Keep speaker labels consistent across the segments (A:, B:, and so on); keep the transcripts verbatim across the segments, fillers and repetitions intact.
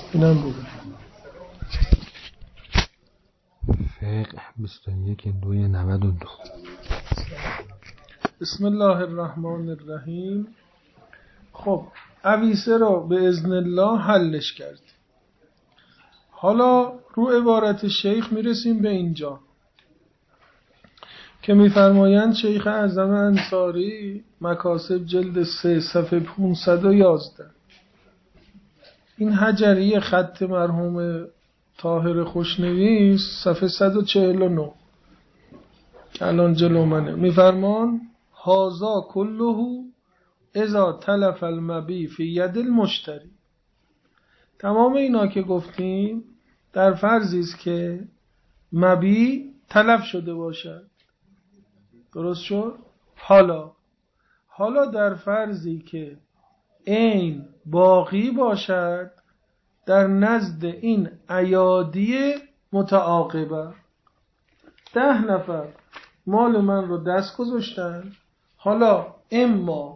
A: اینم بگم.
B: فقه بیست و یک دوی نود و دو.
A: بسم الله الرحمن الرحیم. خب عویسه را به اذن الله حلش کرد. حالا رو عبارت شیخ میرسیم به اینجا که میفرمایند شیخ اعظم انصاری مکاسب جلد سه صفحه پانصد و یازده. این حجری خط مرحوم طاهر خوشنویس صفحه صد و چهل و نه که الان جلو منه. میفرمان هازا کله اذا تلف المبی فی ید المشتری. تمام اینا که گفتیم در فرضی است که مبی تلف شده باشد. درست شد؟ حالا حالا در فرضی که عین باقی باشد در نزد این ایادی متعاقبه. ده نفر مال من رو دست گذاشتن، حالا اما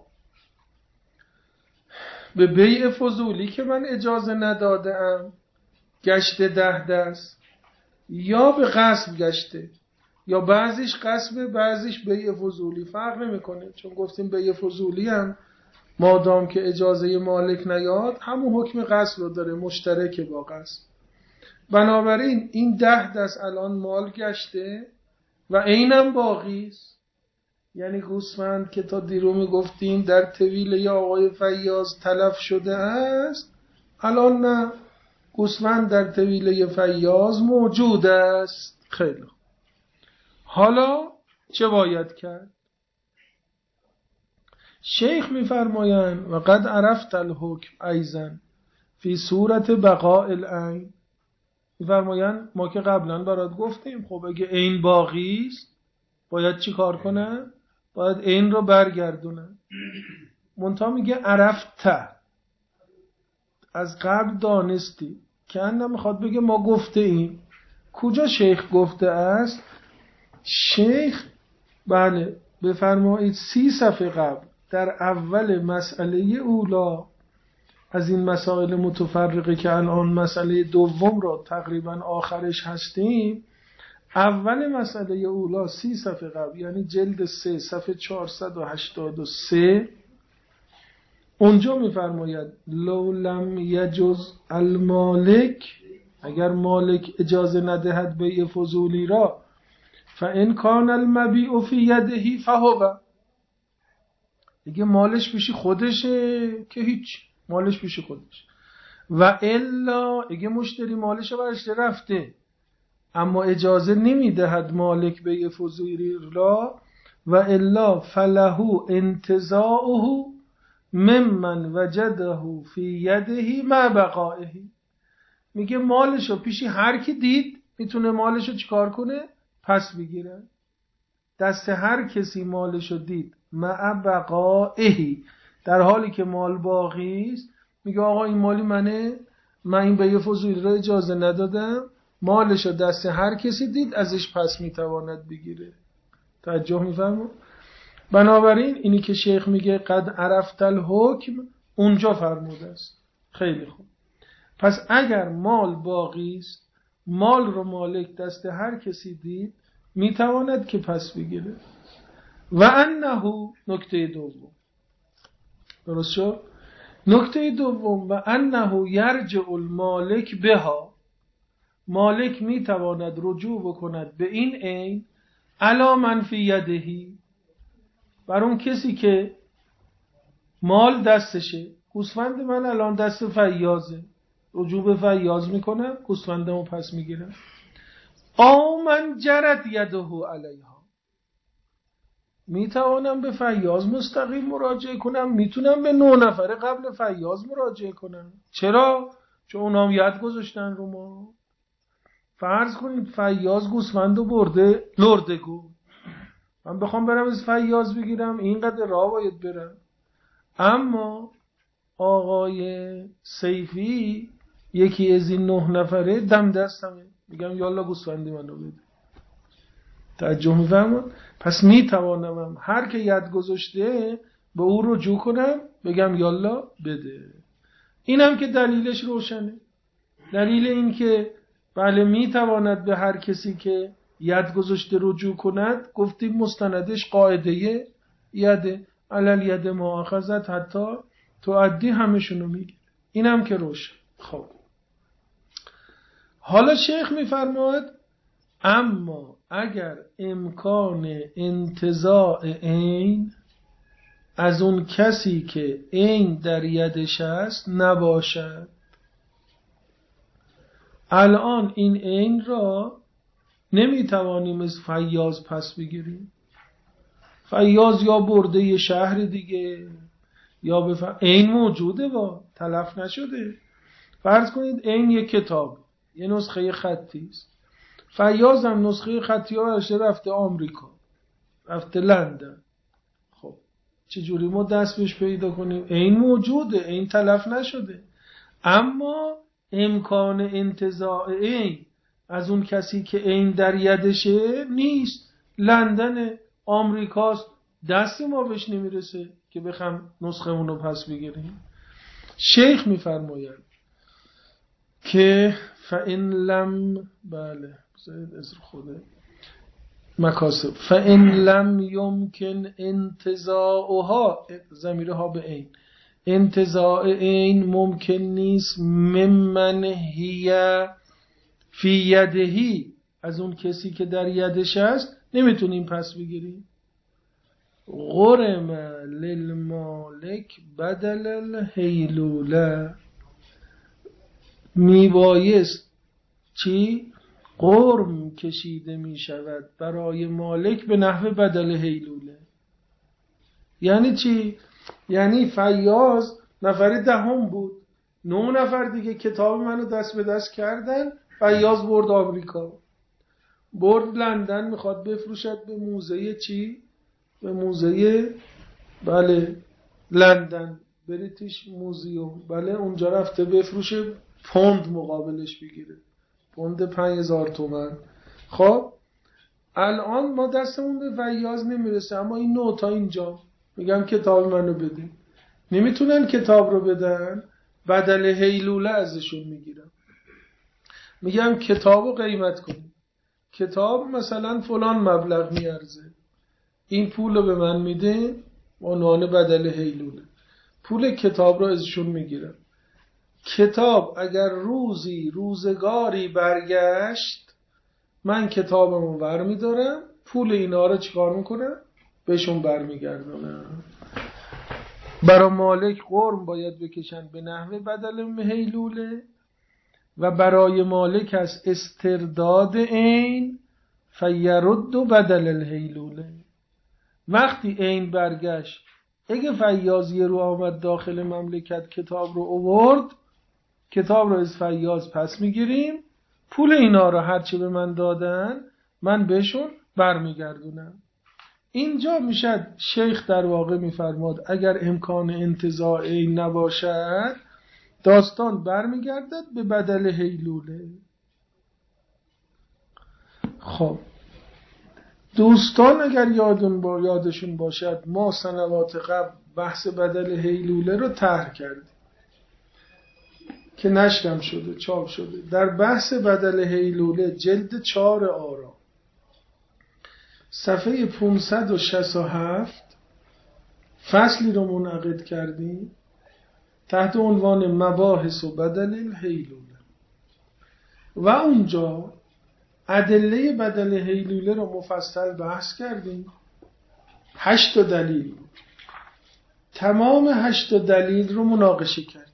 A: به بیع فضولی که من اجازه ندادم گشته ده دست، یا به غصب گشته، یا بعضیش غصبه بعضیش بیع فضولی، فرق نمیکنه، چون گفتیم بیع فضولی هم مادام که اجازه مالک نیاد همون حکم غصب رو داره، مشترک با غصب. بنابراین این ده دست الان مال گشته و اینم باقی است. یعنی گوسفند که تا دیرو میگفتیم در طویل یا آقای فیاض تلف شده است، الان نه، گوسفند در طویل فیاض موجود است. خیلی خوب. حالا چه باید کرد؟ شیخ میفرمایند و قد عرفت الحکم ایضا فی صورت بقاء العین. میفرمایند ما که قبلا برات گفتیم خب اگه عین باقی است باید چی کار کنن؟ باید عین رو برگردونن. منتها میگه عرفت، از قبل دانستی، که انا میخواد بگه ما گفته ایم. کجا شیخ گفته است؟ شیخ بله بفرمایید سی صفحه قبل در اول مسئله اولا از این مسائل متفرقه که الان مسئله دوم رو تقریبا آخرش هستیم، اول مسئله اولا سی صفحه قبل یعنی جلد سه صفحه چهارصد و هشتاد و سه، اونجا میفرماید لو لم یجز المالک، اگر مالک اجازه ندهد بیع فضولی را، فان کان المبیع فی یده فهو، دیگه مالش پیش خودشه که هیچ، مالش پیش خودش. و الا اگه مشتری مالش رو برش رفته اما اجازه نمیدهد مالک بیع فضولی را، و الا فله انتزاعه ممن وجده فی یده مع بقائه. میگه مالشو پیشی هر کی دید میتونه مالشو چیکار کنه؟ پس بگیره. دست هر کسی مالشو دید مع بقائه، در حالی که مال باقی است، میگه آقا این مالی منه، من این بیع فضولی را اجازه ندادم، مالشو دست هر کسی دید ازش پس میتواند بگیره. توجه میفرمون؟ بنابراین اینی که شیخ میگه قد عرفت الحکم اونجا فرموده است. خیلی خوب. پس اگر مال باقی است، مال رو مالک دست هر کسی دید میتواند که پس بگیره. و انه نکته دوم، درست شد؟ نکته دوم و انه یرجع المالک بها، مالک میتواند رجوع بکند به این عین علی من فی یدهی، بر اون کسی که مال دستشه. گوسفند من الان دست فیاضه، رجوع به فیاض میکنم، گوسفندمو پس میگیرم. او من جرت یده علیها، میتوانم به فیاض مستقیم مراجعه کنم، میتونم به نه نفر قبل فیاض مراجعه کنم. چرا؟ چون اونام ید گذاشتن رو ما. فرض کنید فیاض گوسفندو برده لردگو، من بخوام برم از فیاض بگیرم اینقدر راه باید برم، اما آقای سیفی یکی از این نه نفره دم دستمه، میگم یالا گوسفندی منو بده. توجه میفرمون؟ پس میتوانم هر که ید گذاشته به او رجوع کنم بگم یالا بده. اینم که دلیلش روشنه. دلیل این که بله میتواند به هر کسی که ید گذاشته رجوع کند، گفتیم مستندش قاعده یده علل ید مؤاخذت حتی تعدی همشونو میگه. اینم که روشن. خب حالا شیخ میفرماید اما اگر امکان انتزاع عین از اون کسی که عین در یدش است نباشد، الان این عین را نمیتوانیم از فیاض پس بگیریم. فیاض یا برده یه شهر دیگه یا به ف... عین موجوده با تلف نشده. فرض کنید عین یک کتاب، یه نسخه خطی است. فیاض هم نسخه خطی ها برشه رفته آمریکا، رفته لندن. خب چجوری ما دست بهش پیدا کنیم؟ عین موجوده، عین تلف نشده، اما امکان انتزاع عین از اون کسی که عین در یدشه نیست. لندن، آمریکاست، دستی ما بهش نمیرسه که بخوام نسخه اونو پس بگیریم. شیخ میفرماید که فإن لم بله زید از خوده مکاسب فإن لم يمكن انتزاعها، ضمیرها به عین، انتزاع عین ممکن نیست ممن هی فی یدهی، از اون کسی که در یدش است نمیتونیم پس بگیریم. غرم للمالک بدل الهیلوله، میبایست چی؟ غرم کشیده میشود برای مالک به نحو بدل هیلوله. یعنی چی؟ یعنی فیاض نفر دهم بود، نه نفر دیگه کتاب منو دست به دست کردن. فیاض برد آمریکا، برد لندن، میخواد بفروشد به موزه چی؟ به موزه بله لندن، بریتیش موزیوم. بله اونجا رفته بفروشه، پوند مقابلش بگیره، پوند پنج هزار تومن. خب الان ما دستمون به فیاض نمیرسه، اما این نوتا اینجا میگم کتاب منو بده. نمیتونن کتاب رو بدن، بدل هیلوله ازشون میگیرم، میگم کتاب رو قیمت کنیم، کتاب مثلا فلان مبلغ میارزه، این پول رو به من میده، عنوان بدل هیلوله، پول کتاب رو ازشون میگیرم. کتاب اگر روزی روزگاری برگشت، من کتابمو برمیدارم، پول اینا رو چیکار میکنم؟ بهشون برمیگردونم. برای مالک قرم باید بکشن به نحو بدل هیلوله و برای مالک از استرداد عین فیرد بدل الهیلوله. وقتی عین برگشت، اگه فیاض یه رو آمد داخل مملکت کتاب رو آورد، کتاب رو از فیاض پس میگیریم، پول اینا رو هرچی به من دادن من بهشون برمیگردونم. اینجا میشد شیخ در واقع میفرماد اگر امکان انتزاع عین نباشد، داستان برمیگردد به بدل هیلوله. خب دوستان اگر یادون با یادشون باشد، ما سنوات قبل بحث بدل هیلوله رو طرح کردیم که نشرم شده، چاپ شده. در بحث بدل هیلوله جلد چهار آرا صفحه پانصد و شصت و هفت فصلی رو منعقد کردیم تحت عنوان مباحث و بدل الهیلوله و اونجا ادله بدل هیلوله رو مفصل بحث کردیم. هشت دلیل بود، تمام هشت دلیل رو مناقشه کردیم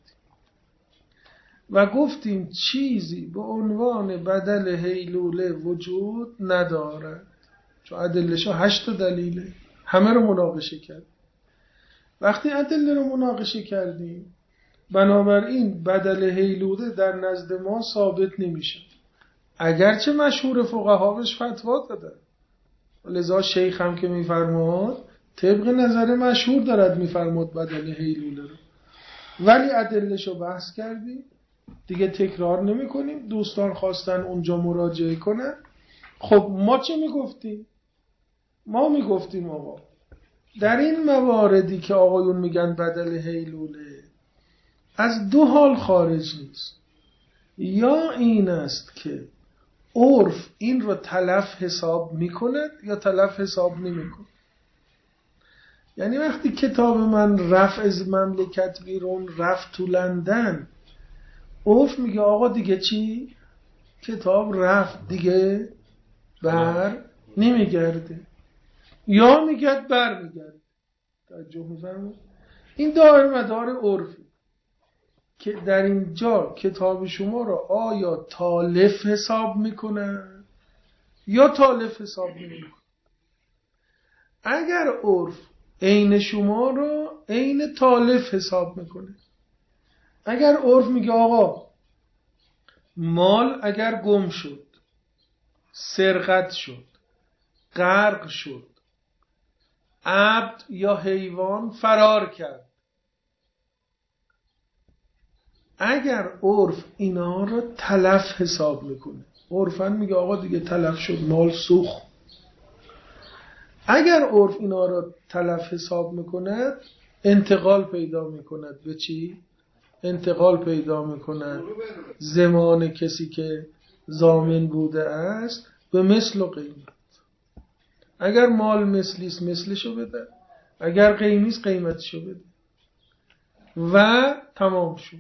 A: و گفتیم چیزی به عنوان بدل هیلوله وجود ندارد، چون ادله‌شو هشت دلیله، همه رو مناقشه کردیم. وقتی ادله رو مناقشه کردیم، بنابراین بدل هیلوله در نزد ما ثابت نمیشه، اگرچه مشهور فقها بهش فتوا دادن. لذا شیخ هم که میفرماد طبق نظر مشهور دارد میفرماد بدل هیلوله رو، ولی ادله‌شو بحث کردیم دیگه، تکرار نمی کنیم. دوستان خواستن اونجا مراجعه کنن. خب ما چه میگفتیم؟ ما میگفتیم آقا در این مواردی که آقایون میگن بدل هیلوله، از دو حال خارج نیست. یا این است که عرف این رو تلف حساب میکند یا تلف حساب نمیکند. یعنی وقتی کتاب من رفت از مملکت بیرون، رفت تو لندن، عرف میگه آقا دیگه چی؟ کتاب رفت دیگه بر نمیگرده، یا میگه بر میگرده. توجه می‌فرمایید؟ این دائر مدار عرفی که در اینجا کتاب شما رو آیا تالف حساب میکنه یا تالف حساب نمیکنه. اگر عرف عین شما رو عین تالف حساب میکنه، اگر عرف میگه آقا مال اگر گم شد، سرقت شد، غرق شد، عبد یا حیوان فرار کرد، اگر عرف اینا رو تلف حساب میکنه، عرفن میگه آقا دیگه تلف شد، مال سوخت. اگر عرف اینا رو تلف حساب میکند، انتقال پیدا میکند به چی؟ انتقال پیدا میکند زمان کسی که ضامن بوده است به مثل و قیمت. اگر مال مثلیست مثلشو بده، اگر قیمیست قیمتشو بده و تمام شد.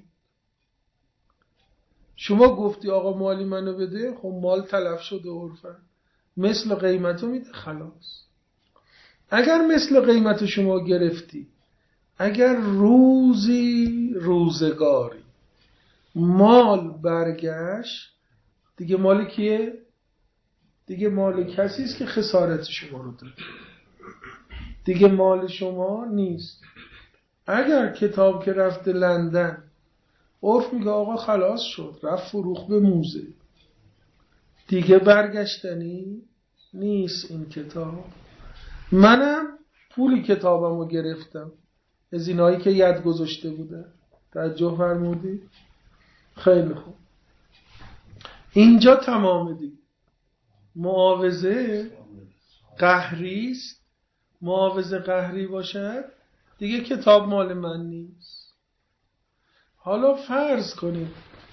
A: شما گفتی آقا مالی منو بده، خب مال تلف شده عرفن، مثل قیمتو میده، خلاص. اگر مثل قیمت شما گرفتی، اگر روزی روزگاری مال برگشت، دیگه مال کیه؟ دیگه مال کسی است که خسارت شما رو داره، دیگه مال شما نیست. اگر کتاب که رفته لندن، عرف میگه آقا خلاص شد، رفت فروخت به موزه، دیگه برگشتنی نیست این کتاب. منم پولی کتابم رو گرفتم از اینایی که ید گذاشته بوده. توجه فرمودی؟ خیلی خوب. اینجا تمام دیگه. معاوضه قهری است. معاوضه قهری باشد دیگه کتاب مال من نیست. حالا فرض کنید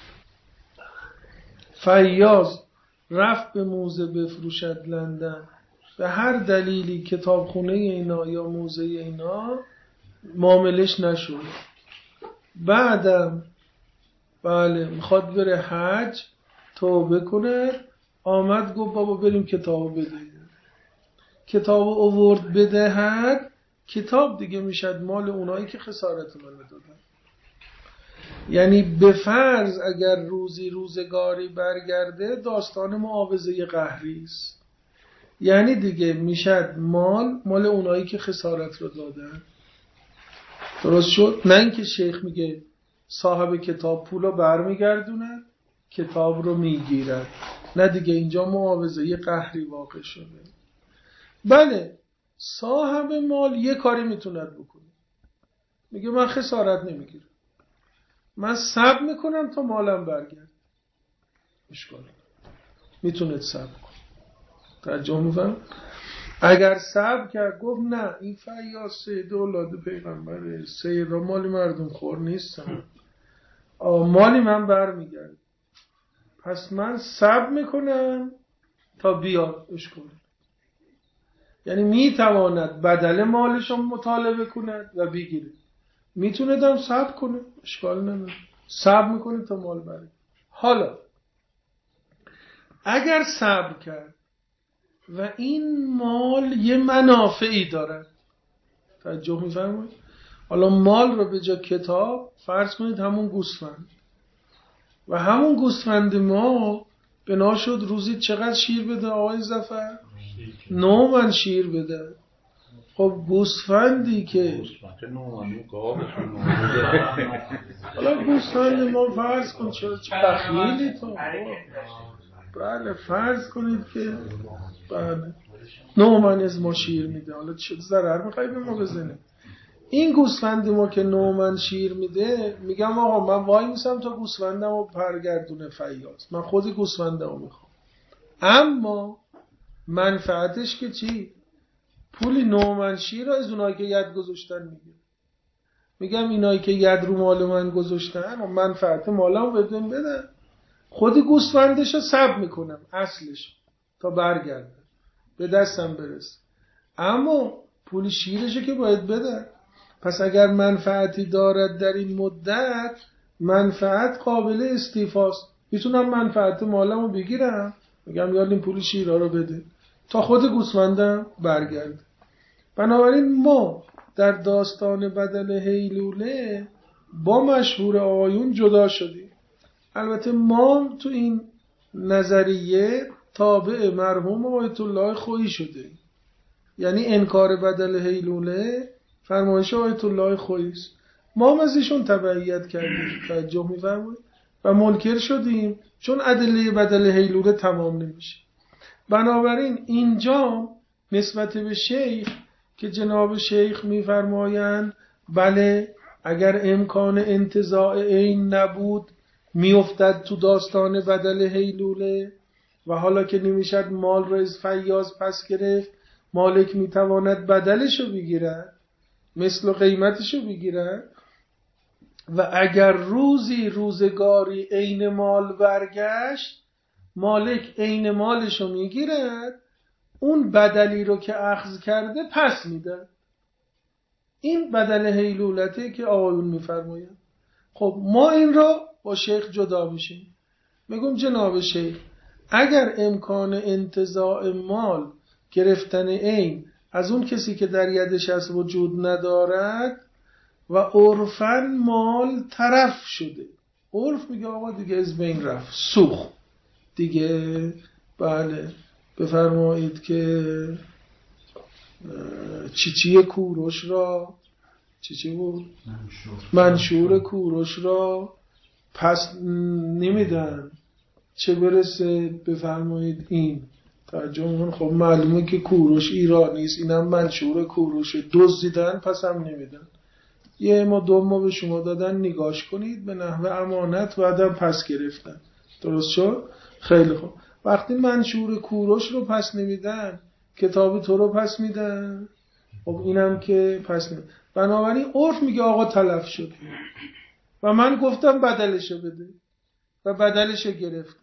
A: فیاض رفت به موزه بفروشد لندن، به هر دلیلی کتابخونه اینا یا موزه اینا معاملش نشد، بعدم بله میخواد بره حج توبه کنه، آمد گفت بابا بریم کتابو بده، کتابو آورد بدهد، کتاب دیگه میشد مال اونایی که خسارت منو دادن. یعنی به فرض اگر روزی روزگاری برگرده، داستان معاوضه قهری است. یعنی دیگه میشد مال مال اونایی که خسارت رو دادن. درست شد؟ نه اینکه شیخ میگه صاحب کتاب پولو برمیگردونه، کتاب رو میگیرد. نه دیگه اینجا معاوضه قهری واقع شده. بله صاحب مال یه کاری میتوند بکنه، میگه من خسارت نمیگیرم، من صبر میکنم تا مالم برگرد. اشکال میتونه صبر کنه. ترجمه میفهم؟ اگر صبر کرد گفت نه این فیاض سید اولاد پیغمبره، سیدا مالی مردم خور نیستن، مالی من برمیگرد، پس من صبر میکنم تا بیاد. اشکال یعنی میتواند بدل مالش رو مطالبه کند و بگیره، میتونه دم صبر کنه، اشکال نداره، صبر میکنه تا مال بره. حالا اگر صبر کرد و این مال یه منافعی دارد، توجه میفرمایید؟ حالا مال رو به جا کتاب فرض کنید همون گوسفند، و همون گوسفند ما بنا شد روزی چقدر شیر بده آقای ظفر؟ نو من شیر بده. خب گوسفندی که حالا گوسفند ما فرض کن چرا چه بخیلی تو، بله فرض کنید که بله نو من از ما شیر میده، حالا چه ضرر میخوایی به ما بزنه؟ این گوسفند ما که نو من شیر میده، میگم آقا من وای میسم تا گوسفندم رو پرگردونه فیاض، من خود گوسفندم رو میخوام، اما منفعتش که چی؟ پولی نو من شیر رو از اونایی که ید گذاشتن میگه. میگم اینایی که ید رو مال من گذاشتن و منفعت مالم بدون بدن، خود گوسفندش رو سب میکنم اصلش تا برگرده به دستم برسه، اما پول شیرشه که باید بدن. پس اگر منفعتی دارد در این مدت، منفعت قابل استیفاست. میتونم منفعت مالمو بگیرم، میگم یاد این پول شیرها رو بده تا خود گوسفندم برگرده. بنابراین ما در داستان بدل هیلوله با مشهور آقایون جدا شدیم. البته ما تو این نظریه تابع مرحوم آیت الله خویی شده، یعنی انکار بدل هیلوله فرمایش آیت الله خویی است. ما هم از ایشون تبعیت کردیم، توجه می‌فرمایید، و منکر شدیم چون ادله بدل هیلوله تمام نمیشه. بنابراین اینجا نسبت به شیخ که جناب شیخ می‌فرمایند بله اگر امکان انتزاع عین نبود میافتد تو داستان بدل هیلوله، و حالا که نمیشد مال را از فیاض پس گرفت، مالک میتواند بدلشو بگیرد، مثل قیمتشو بگیرد، و اگر روزی روزگاری عین مال برگشت، مالک عین مالشو میگیرد، اون بدلی رو که اخذ کرده پس میده. این بدل هیلولته که آقایون میفرمایند. خب ما این را با شیخ جدا میشیم، میگم جناب شیخ اگر امکان انتزاع مال گرفتن عین از اون کسی که در یدش از وجود ندارد و عرفاً مال طرف شده، عرف میگه آقا دیگه از بین رفت، سوخت دیگه، بله بفرمایید که چیچی کوروش را چیچی بود؟ منشور, منشور کوروش را پس نمیدن، چه برسه بفرمایید این ترجمه. خب معلومه که کوروش ایرانی است، اینم منشور کوروشه، دزدیدن پس هم نمیدن، یه ما دو ما به شما دادن نگاش کنید به نحوه امانت، بعدم پس گرفتن. درست شد؟ خیلی خوب. وقتی منشور کوروش رو پس نمیدن، کتاب تو رو پس میدن، خب اینم که پس نمیدن. بنابراین عرف میگه آقا تلف شد و من گفتم بدلشو بده و بدلشو گرفت،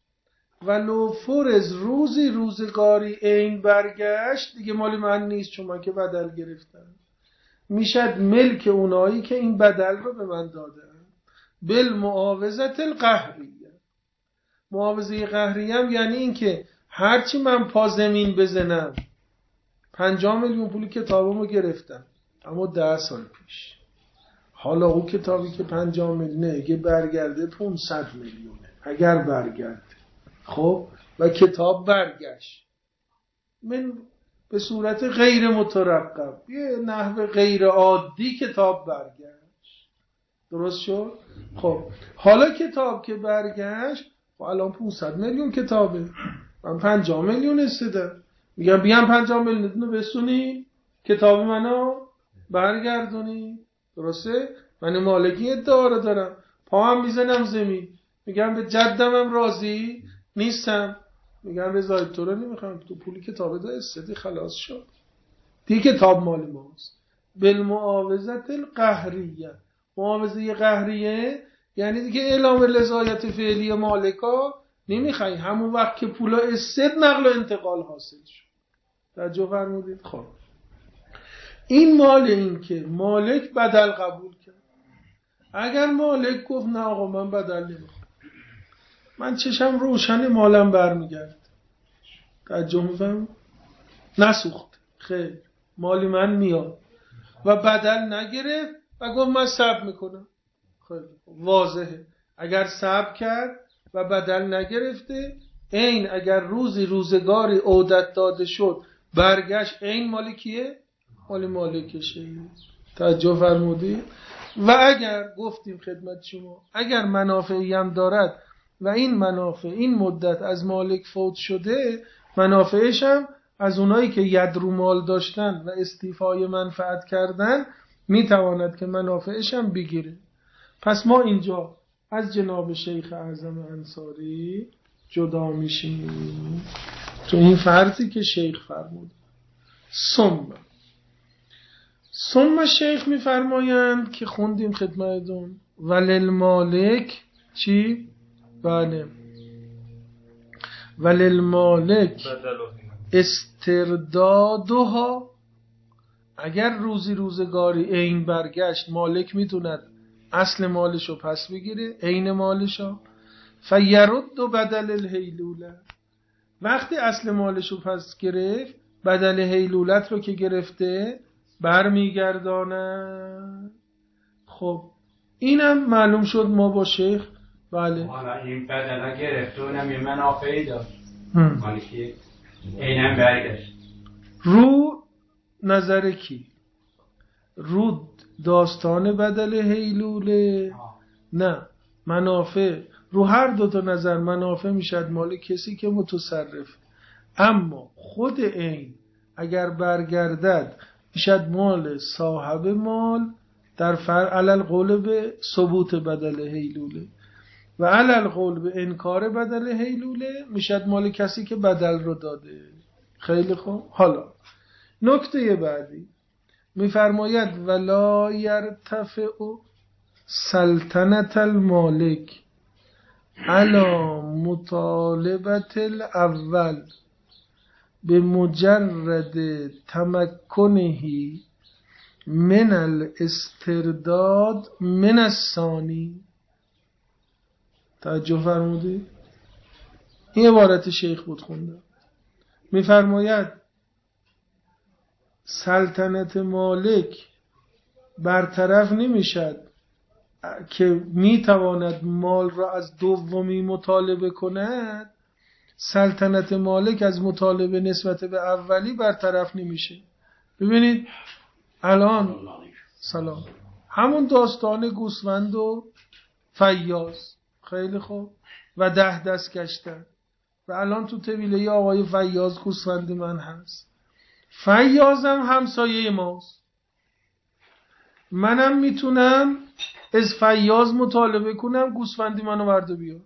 A: ولو فرض روزی روزگاری عین برگشت دیگه مال من نیست چون من که بدل گرفتم، میشد ملک اونایی که این بدل رو به من دادن. بالمعاوضت القهریه، معاوضه قهریه هم یعنی این که هرچی من پا زمین بزنم، پنجاه میلیون پول کتابمو گرفتم اما ده سال پیش، حالا اون کتابی که پنجاه میلیونه اگه برگرده پانصد میلیونه، اگر برگرده خب و کتاب برگشت، من به صورت غیر مترقب یه نحو غیر عادی کتاب برگشت. درست شد؟ خب حالا کتاب که برگشت و الان پانصد میلیون کتابه، من پنجاه میلیون استدم، میگم بیام پنجاه میلیون رو بسونی کتاب منو برگردونی. درسته؟ من مالکی ادعا رو دارم، پاهم میزنم زمین، میگم به جدمم راضی نیستم، میگم رضایت تو رو نمیخوام، تو پولی کتاب ده استدی خلاص شد دیگه، کتاب مال ماست. بالمعاوضت القهریه، معاوضه قهریه یعنی دیگه اعلام رضایت فعلی مالکا نمیخوای، همون وقت که پولا استد نقل و انتقال حاصل شد. توجه فرمودید؟ خب این مال این که مالک بدل قبول کرد، اگر مالک گفت نه آقا من بدل نمیخوام، من چشم روشن مالم برمیگرد، توجه میفهم، نسوخت، خیر مالی من میاد و بدل نگرفت و گفت من صبر میکنم، خیلی واضحه. اگر صبر کرد و بدل نگرفته، این اگر روزی روزگاری عودت داده شد برگشت، این مالی کیه؟ مال مالکشه. توجه فرمودی؟ و اگر گفتیم خدمت شما اگر منافعی هم دارد و این منافع این مدت از مالک فوت شده، منافعش هم از اونایی که ید رو مال داشتن و استیفای منفعت کردن میتواند که منافعش هم بگیره. پس ما اینجا از جناب شیخ اعظم انصاری جدا میشیم تو این فرضی که شیخ فرمود. ثم ثم شیخ میفرمایند که خوندیم خدمتتون، وللمالک چی؟ بله وللمالک استردادها، اگر روزی روزگاری عین برگشت مالک میتوند اصل مالشو پس بگیره، عین مالشو. فیرد بدل الهیلوله، وقتی اصل مالشو پس گرفت بدل هیلولت رو که گرفته برمیگردانه. خب اینم معلوم شد ما با شیخ. بله
C: حالا این بدل گرفته اونم یه منافعی داشت حالی که اینم برگشت
A: رو نظر کی؟ رو داستان بدل هیلوله؟ نه، منافع رو هر دو تا نظر منافع میشد مال کسی که متصرف، اما خود این اگر برگردد میشد مال صاحب مال در فر علل قول به ثبوت بدل هیلوله و علل قول به انکار بدل هیلوله میشد مال کسی که بدل رو داده. خیلی خوب. حالا نکته بعدی میفرماید ولا یرتفع سلطنت المالک علی مطالبت الاول به مجرد تمکنه من الاسترداد من الثانی. توجه فرمودید؟ این عبارت شیخ بود خوندم. میفرماید سلطنت مالک برطرف نمیشد که میتواند مال را از دومی مطالبه کند، سلطنت مالک از مطالبه نسبت به اولی برطرف نمیشه. ببینید الان سلام همون داستان گوسفند و فیاض، خیلی خوب، و ده دست گشتن و الان تو طویله آقای فیاض گوسفند من هست، فیاضم همسایه ماست، منم میتونم از فیاض مطالبه کنم گوسفندی منو برده بیار.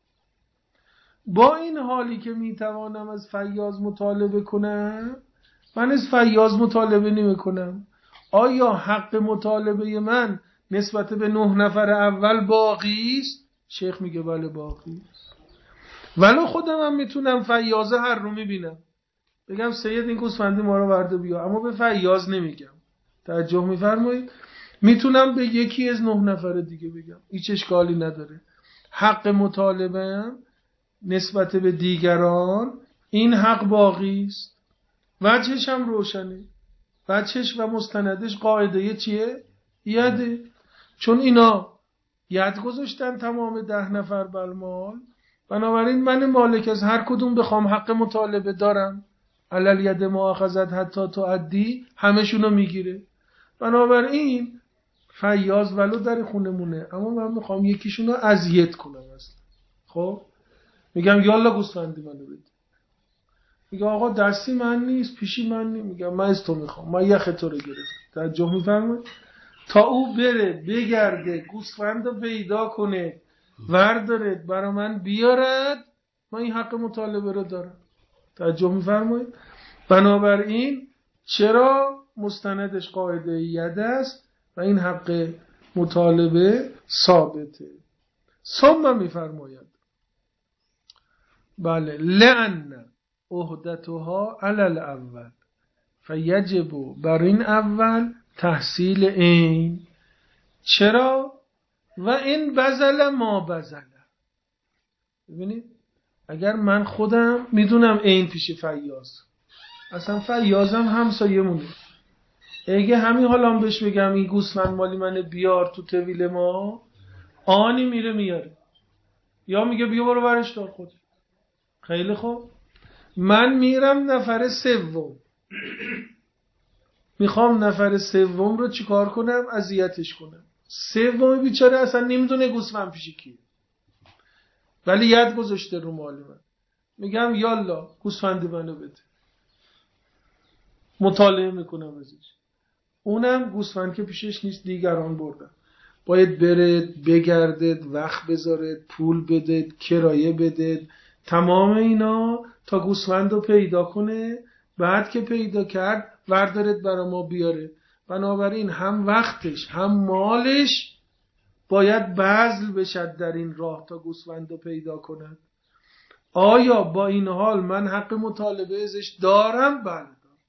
A: با این حالی که میتوانم از فیاض مطالبه کنم، من از فیاض مطالبه نمی کنم. آیا حق مطالبه من نسبت به نه نفر اول باقی است؟ شیخ میگه بله باقی است. ولو خودم هم میتونم فیاض هر رو میبینم بگم سید این گوسفندی ما رو برده بیار، اما به فیاض نمیگم. توجه میفرمایید؟ میتونم به یکی از نه نفر دیگه بگم، هیچ اشکالی نداره. حق مطالبه نسبت به دیگران این حق باقی است. وجهش هم روشنه، وجهش و مستندش قاعده چیه؟ یده. چون اینا ید گذاشتن تمام ده نفر بالمال، بنابراین من مالک از هر کدوم بخوام حق مطالبه دارم، علل ید مؤاخذت حتی تعدی، همشونو میگیره. بنابراین فیاض ولو در خونمونه، اما من میخوام یکیشونو اذیت کنم اصلا. خب میگم یالا گوسفندی منو بده، میگم آقا دستی من نیست، پیشی من نیست، میگم من از تو میخوام، من یخ تو رو گرفتم. توجه میفرمایید؟ تا او بره بگرده گوسفند رو پیدا کنه وردارد برا من بیارد، من این حق مطالبه رو دارم. توجه میفرمایید؟ بنابراین چرا مستندش قاعده ید است و این حق مطالبه ثابته. ثم میفرماید بله لأن عهدتها علی الاول فیجب بر این اول تحصیل این. چرا؟ و این بذل ما بذل. ببینید اگر من خودم میدونم این پیش فیاض، اصلا فیاضم همسایه مونه، اگه همین حالام بهش بگم این گوسفند مالی منه بیار تو طویل ما، آنی میره میاره، یا میگه بیا برو برش دار خود. خیلی خوب، من میرم نفر سوم، میخوام نفر سوم رو چیکار کنم؟ اذیتش کنم. سوم بیچاره اصلا نمیدونه گوسفند پیش کیه، ولی ید گذاشته رو مال من. میگم یالا گوسفند منو بده، مطالعه میکنم ازش. اونم گوسفند که پیشش نیست، دیگران بردن، باید برد بگردد، وقت بذارد، پول بدد، کرایه بدد، تمام اینا تا گوسفند رو پیدا کنه. بعد که پیدا کرد وردارد برای ما بیاره. بنابراین هم وقتش هم مالش باید بذل بشد در این راه تا گوسفند رو پیدا کند. آیا با این حال من حق مطالبه ازش دارم؟ بله.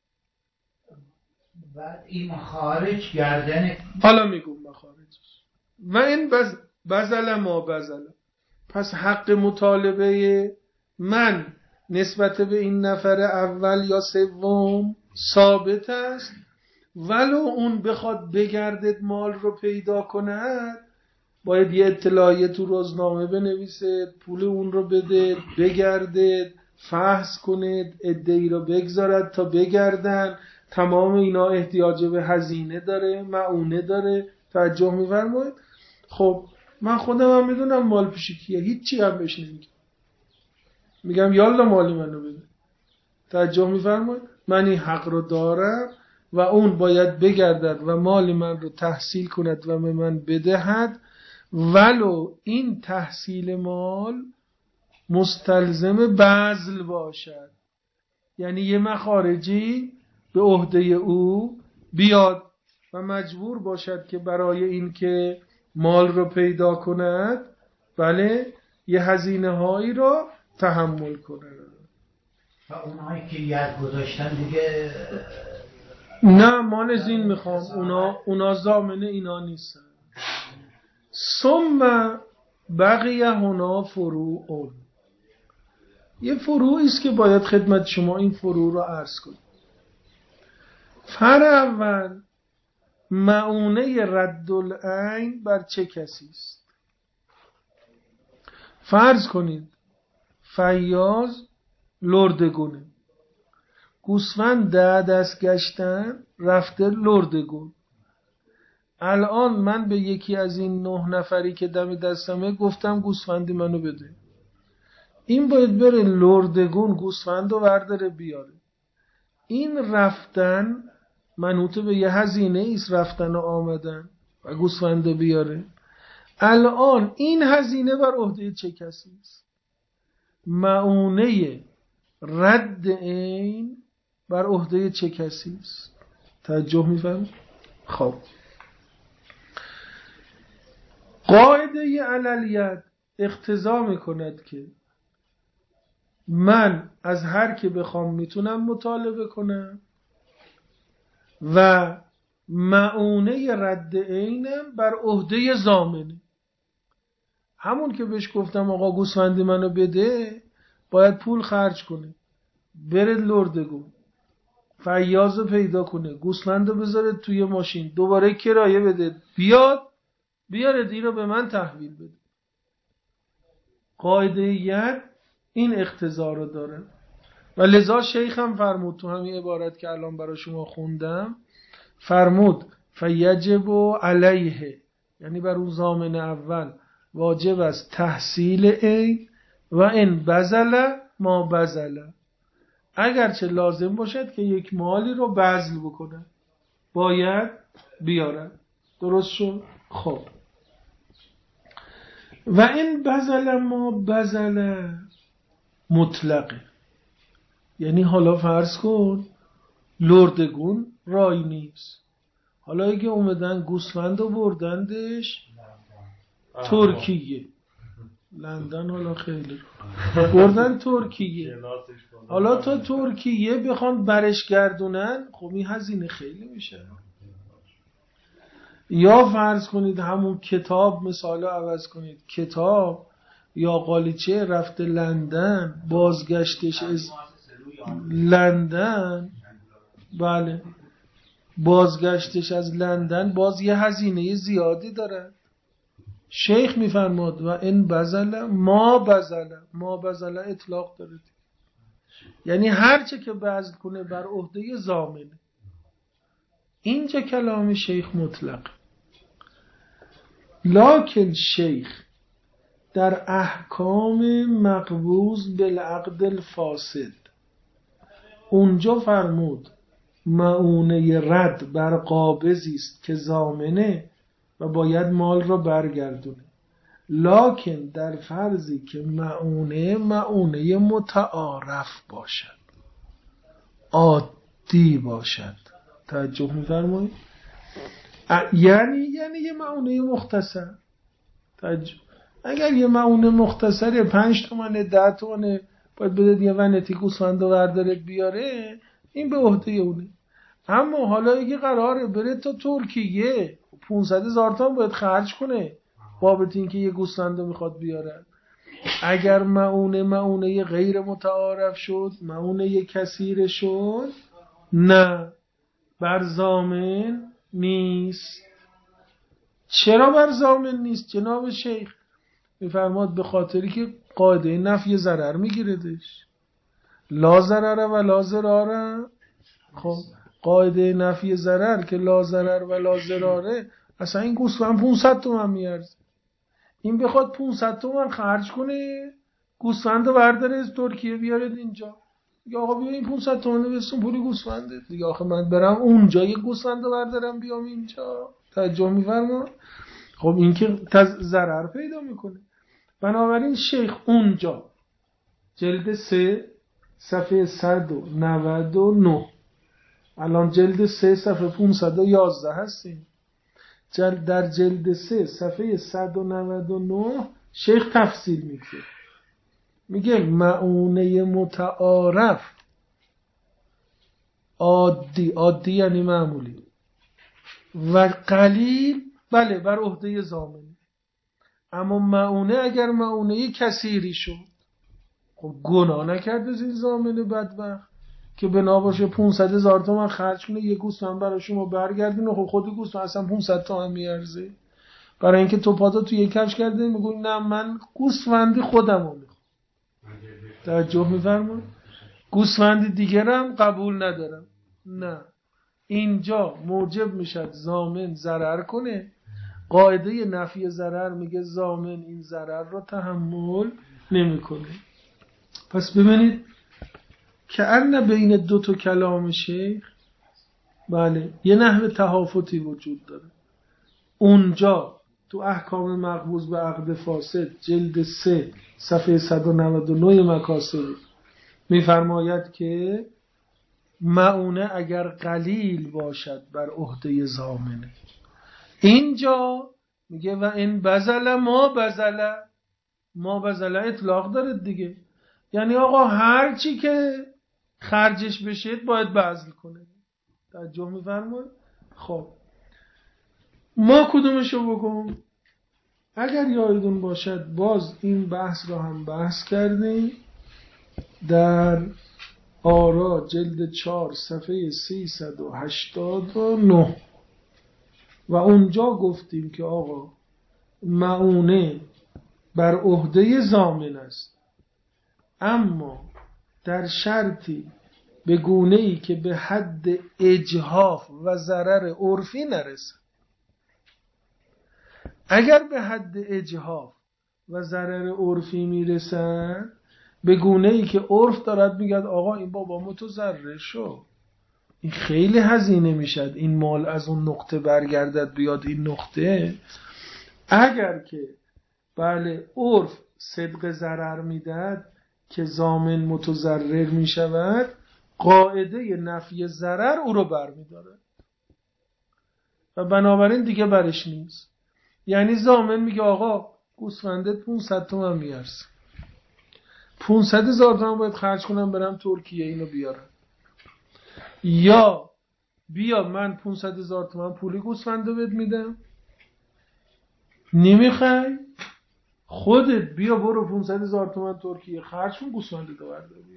D: بعد این مخارج گردن
A: حالا میگم مخارجش. و این بز... بذل ما بذل، پس حق مطالبه من نسبت به این نفر اول یا سوم ثابت است، ولو اون بخواد بگردد مال رو پیدا کند، باید یه اطلاعیه تو روزنامه بنویسه، پول اون رو بده، بگردد، فحص کنید، عده‌ای رو بگذارد تا بگردن. تمام اینا احتیاج به هزینه داره، معونه داره. توجه می‌فرمایید؟ خب من خودم هم میدونم مال پیش کیه، هیچی هم بهش نمیگم، میگم یالا مالی منو بده. توجه می‌فرمایید؟ من این حق رو دارم و اون باید بگردد و مال من رو تحصیل کند و به من بدهد، ولو این تحصیل مال مستلزم بذل باشد. یعنی یه مخارجی به عهده او بیاد و مجبور باشد که برای این که مال رو پیدا کند، بله، یه هزینه هایی رو تحمل کنه.
D: و اونهایی که ید گذاشتن دیگه
A: نه، ما نزین میخوام، اونا, اونا زامنه اینا نیستن. ثم بقیه هنا فروع، یه فروعی است که باید خدمت شما این فروع رو عرض کنیم. فرع اول، معونه رد العین بر چه کسی است؟ فرض کنید فیاض لردگونه، گوسفند ده دست گشتن رفته لردگون. الان من به یکی از این نه نفری که دم دستمه گفتم گوسفندی منو بده. این باید بره لردگون گوسفند رو ورداره بیاره. این رفتن منوط به یه هزینه ایست، رفتن و آمدن و گوسفند رو بیاره. الان این هزینه بر عهده چه کسی است؟ معونه رد عین بر عهده چه کسی است؟ توجه می‌فرمایید؟ خب قاعده علل ید اقتضا میکند که من از هر که بخوام میتونم مطالبه کنم و معونه رد عینم بر عهده ضامنه. همون که بهش گفتم آقا گوسفند منو بده، باید پول خرج کنه، بره لردگون، فیاض رو پیدا کنه، گوسفند رو بذاره توی ماشین، دوباره کرایه بده، بیاد بیاره دی رو به من تحویل بده. قاعده ید این اقتضا رو داره و لذا شیخ هم فرمود تو همین عبارت که الان برای شما خوندم، فرمود فیجب علیه، یعنی بر اون ضامن اول واجب است تحصیل عین و ان بذل ما بذل، اگرچه لازم باشد که یک مالی رو بذل بکنه باید بیاره. درست شد؟ خب و این بذل ما بذل مطلقه، یعنی حالا فرض کن لردگون رای نیست، حالا اگه اومدن گوسفند رو بردندش ترکیه، لندن حالا خیلی بردن ترکیه، حالا تا ترکیه بخوان برش گردونن، خب این هزینه خیلی میشه. یا فرض کنید همون کتاب، مثال عوض کنید، کتاب یا قالیچه رفته لندن، بازگشتش از لندن، بله بازگشتش از لندن باز یه هزینه زیادی داره. شیخ میفرماد و این بذل ما بذل، ما بذل اطلاق داره، یعنی هر چه که بذل کنه بر عهده ضامنه. اینجا کلام شیخ مطلق، لکن شیخ در احکام مقبوض بالعقد الفاسد اونجا فرمود معونه رد بر قابضی است که ضامنه و باید مال را برگردونه، لکن در فرضی که معونه معونه متعارف باشد، عادی باشد. توجه می‌فرمایید؟ یعنی یعنی یه معونه مختصر، تج... اگر یه معونه مختصره پنج تومنه ده تومنه باید بده یه ونتی گوسفند رو برداره بیاره، این به عهده اونه. اما حالا اگه قراره بره تا ترکیه پانصد هزار تومان باید خرج کنه بابت اینکه یه گوسفند رو میخواد بیاره. اگر معونه معونه غیر متعارف شد، معونه کثیر شد، نه بر ضامن نیست. چرا بر ضامن نیست جناب شیخ؟ میفرماد به خاطری که قاعده نفی ضرر میگیردش، لا ضرر و لا ضرر. خب قاعده نفی ضرر که لا ضرر و لا ضرره، اصلا این گوسفند پانصد تومن میارزه، این بخواد پانصد تومن خرج کنه گوسفند رو برداره از ترکیه بیاره اینجا، دیگه آقا بیا این پانصد تومن بسون پولی گوسفنده دیگه، آخه من برم اونجا یه گوسفند رو بردارم بیام اینجا. توجه میفرما؟ خب این که ضرر پیدا میکنه. بنابراین شیخ اونجا جلد سه صفحه صد و نود و نه، الان جلد سه صفحه پانصد و یازده هستیم، جلد در جلد سه صفحه صد و نود و نه شیخ تفصیل میگه، میگه معونه متعارف عادی، عادی یعنی معمولی، و قلیل بله بر عهده ضامن. اما معونه اگر معونه کثیری شد، خب گناه نکرده این ضامن بدبخت که بنا باشه پانصد هزار تومان خرج کنه یه گوسفند برای شما برگردونه، خب خود گوسفند اصلا پانصد تومان میارزه، برای اینکه تو پاتا تو یک کفش کرده میگوی نه من گوسفندی خودمو میخوام. توجه میفرمایید؟ گوسفند دیگرم قبول ندارم، نه اینجا موجب میشد ضامن ضرر کنه. قاعده نفی ضرر میگه ضامن این ضرر رو تحمل نمیکنه. پس ببینید که ان بین دو تا کلام شیخ بله یه نحو تهافتی وجود داره. اونجا تو احکام مقبوض به عقد فاسد جلد سه صفحه صد و نود و نه مکاسب میفرماید که معونه اگر قلیل باشد بر عهده ضامنه. اینجا میگه و این بذل ما بذل، ما بذل اطلاق داره دیگه، یعنی آقا هر چی که خرجش بشه باید بذل کنه. توجه میفرمایید؟ خب ما کدومشو بگم؟ اگر یادتون باشد باز این بحث رو هم بحث کردیم در آرا جلد چهار صفحه سیصد و هشتاد و نه و اونجا گفتیم که آقا معونه بر عهده ضامن است، اما در شرطی به گونه‌ای که به حد اجحاف و ضرر عرفی نرسد. اگر به حد اجحاف و ضرر عرفی میرسن، به گونه‌ای که عرف دارد میگه آقا این بابا متضرر شو، این خیلی هزینه میشد این مال از اون نقطه برگردد بیاد این نقطه، اگر که بله عرف صدق ضرر میداد که ضامن متضرر میشود، قاعده نفی ضرر او رو برمیداره و بنابراین دیگه برش نیست. یعنی ضامن میگه آقا گوسفندت پانصد تومن میارزه، پانصد هزار تومن باید خرج کنم برم ترکیه اینو بیارم، یا بیا من پانصد هزار تومن پولی گوسفندو بهت میدم، نمیخوای خودت بیا برو پانصد هزار تومن ترکیه خرج کن گوسفندتو بردار بیا.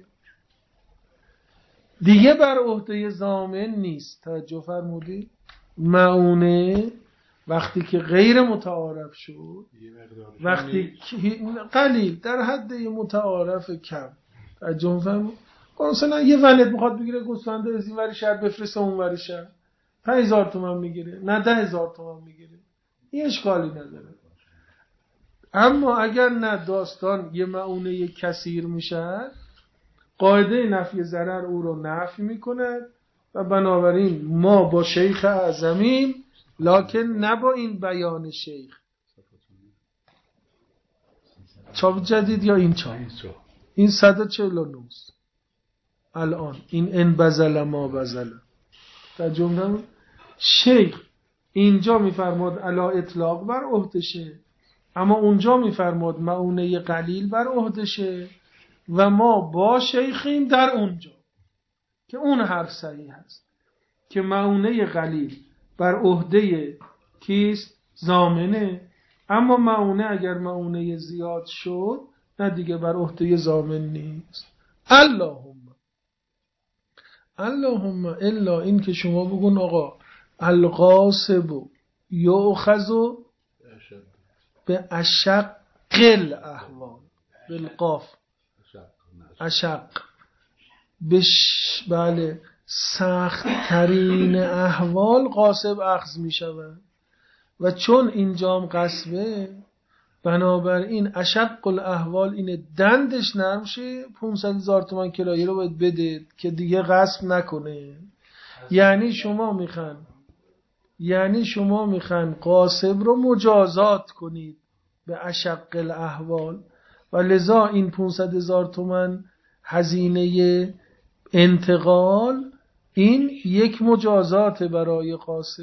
A: دیگه بر عهده ضامن نیست. توجه فرمودی؟ معونه وقتی که غیر متعارف شد، وقتی قلیل در حد متعارف کم، توجه فرمود؟ مثلا یه ولد میخواد بگیره گوسفند از این ور شهر بفرسته اون ور شهر، پنج هزار تومان میگیره نه ده هزار تومان میگیره، این اشکالی نداره. اما اگر نه داستان یه معونه کثیر میشه، قاعده نفی ضرر او رو نفی میکنه و بنابراین ما با شیخ اعظمیم، لکن نه با این بیان شیخ. چاپ جدید یا این چاپ؟ این صد و چهل و نه الان این ان بذل ما بذل. در جمله شیخ اینجا میفرماد علا اطلاق بر عهدشه، اما اونجا میفرماد معونه قلیل بر عهدشه و ما با شیخیم در اونجا که اون حرف صحیح هست که معونه قلیل بر عهده کیست؟ ضامنه. اما معونه اگر معونه زیاد شد نه دیگه بر عهده ضامن نیست. اللهم اللهم الا این که شما بگون آقا الغاصب یؤخذ به اشق الاحوال بالقاف اشق بش بله سخت ترین احوال غاصب اخذ می شود و چون اینجام غصبه بنابراین اشق الاحوال اینه دندش نرم شه پانصد هزار تومان کرایه رو باید بده که دیگه غصب نکنه. یعنی شما میخوان یعنی شما میخوان غاصب رو مجازات کنید به اشق الاحوال و لذا این پانصد هزار تومان هزینه انتقال این یک مجازات برای غاصب.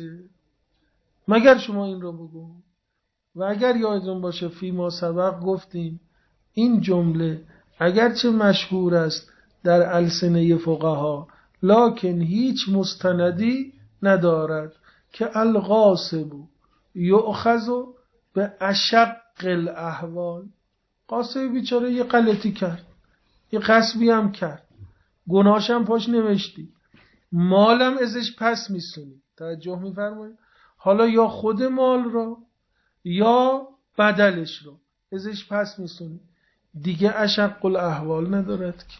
A: مگر شما این رو بگو. و اگر یادتون باشه فی ما سبق گفتیم این جمله اگرچه مشهور است در السنه فقها لکن هیچ مستندی ندارد که الغاصب یؤخذ به اشق الاحوال. غاصب بیچاره یه غلطی کرد، یه غصبی هم کرد، گناهشم پاش نوشتی، مالم ازش پس میسونی. توجه میفرمایید؟ حالا یا خود مال را یا بدلش رو ازش پس میسونی، دیگه اشق الاحوال ندارد که.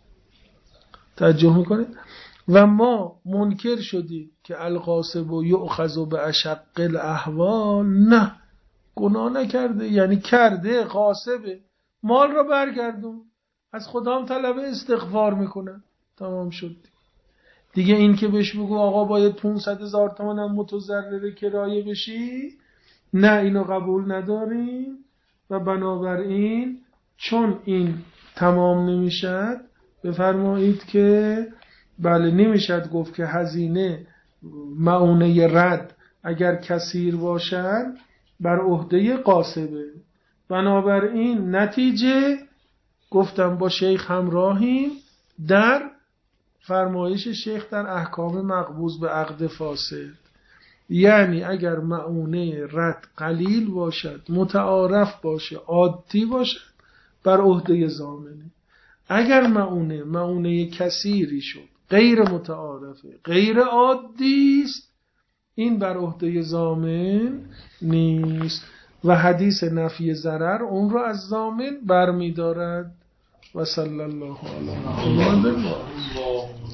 A: توجه میکنید؟ و ما منکر شدیم که الغاصب یؤخذ به اشق الاحوال. نه، گناه نکرده، یعنی کرده، غاصبه، مال را برگردون، از خدام طلب استغفار میکنن، تمام شد دیگه. این که بهش بگو آقا باید پانصد هزار تومان هم متضرر کرایه بشی، نه، اینو قبول نداریم و بنابراین چون این تمام نمیشد بفرمایید که بله نمیشد گفت که هزینه معونه رد اگر کثیر باشد بر عهده غاصبه. بنابراین نتیجه گفتم با شیخ همراهیم در فرمایش شیخ در احکام مقبوض به عقد فاسد. یعنی اگر معونه رد قلیل باشد، متعارف باشه، عادی باشد، بر عهده ضامنه. اگر معونه معونه کثیری شد، غیر متعارفه، غیر عادی است، این بر عهده ضامن نیست و حدیث نفی ضرر اون را از ضامن برمی دارد. و صلی الله علیه و آله.